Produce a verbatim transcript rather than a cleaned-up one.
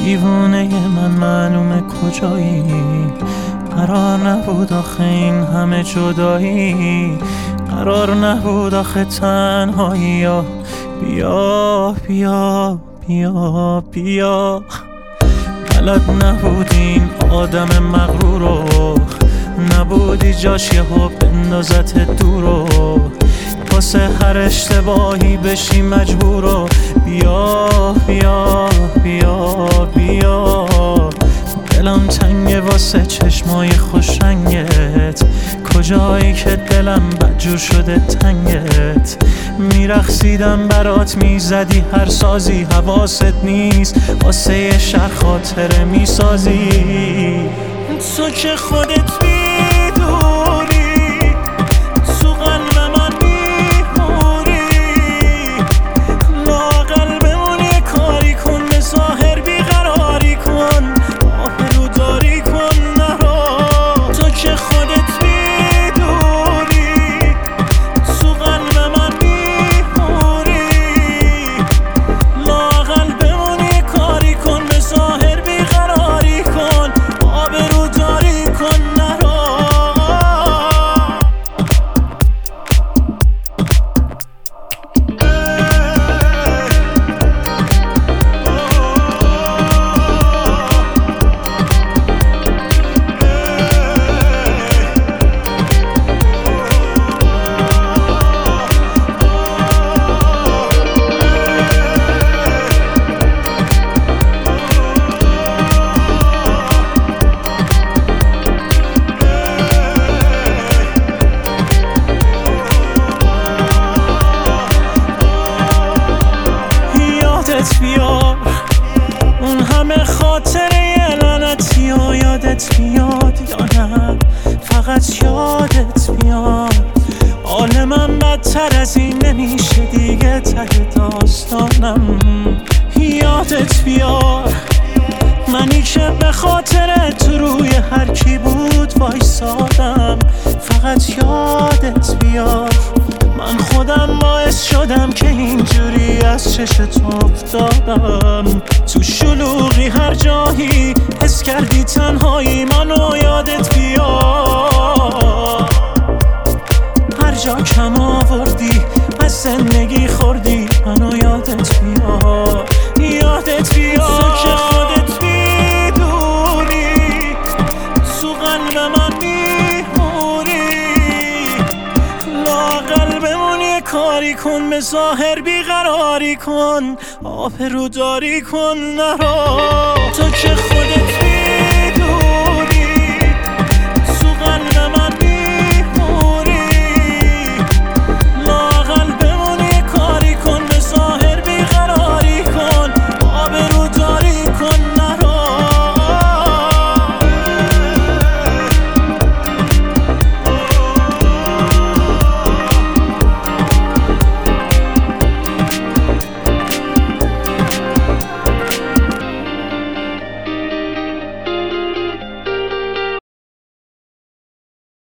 دیوونه من معلومه کجایی، قرار نبود آخه این همه جدایی، قرار نبود آخه تنهایی. بیا بیا بیا بیا بلد نبودین آدم مغرورو، نبودی جاش یهو بندازت دورو، واسه هر اشتباهی بشی مجبورو. بیا بیا بیا بیا دلم تنگه واسه چشمای خوشرنگت، کجایی که دلم بدجور شده تنگت. میرقصیدم برات میزدی هر سازی، حواست نیست واسه یه شهر خاطره میسازی. تو که خودت میدونی تو قلب من میمونی، لااقل بمون یه کاری کن، به ظاهر بیقراری کن، آبرو داری کن نرو. تو که خودت میدونی تو قلب من میمونی، لااقل بمون یه کاری کن، به ظاهر بیقراری کن، آبرو داری کن نرو. بیار اون همه خاطره لعنتی و یادت بیاد یا نه فقط یادت بیاد. حال من بدتر از این نمیشه دیگه، ته داستانم یادت بیار. منی که به خاطر تو روی هر کی بود وایسادم، فقط یادت بیار. من خودم باعث شدم که اینجوری از چشت افتادم، تو شلوغی هر جایی حس کردی تنهایی، منو یادت بیار. هر جا کم آوردی از زندگی خوردی، منو یادت بیار، یادت بیار. تو که خودت میدونی تو قلب من میمونی، لااقل بمون یه کاری کن، به ظاهر بیقراری کن، آبرو داری کن نرو. تو که خودت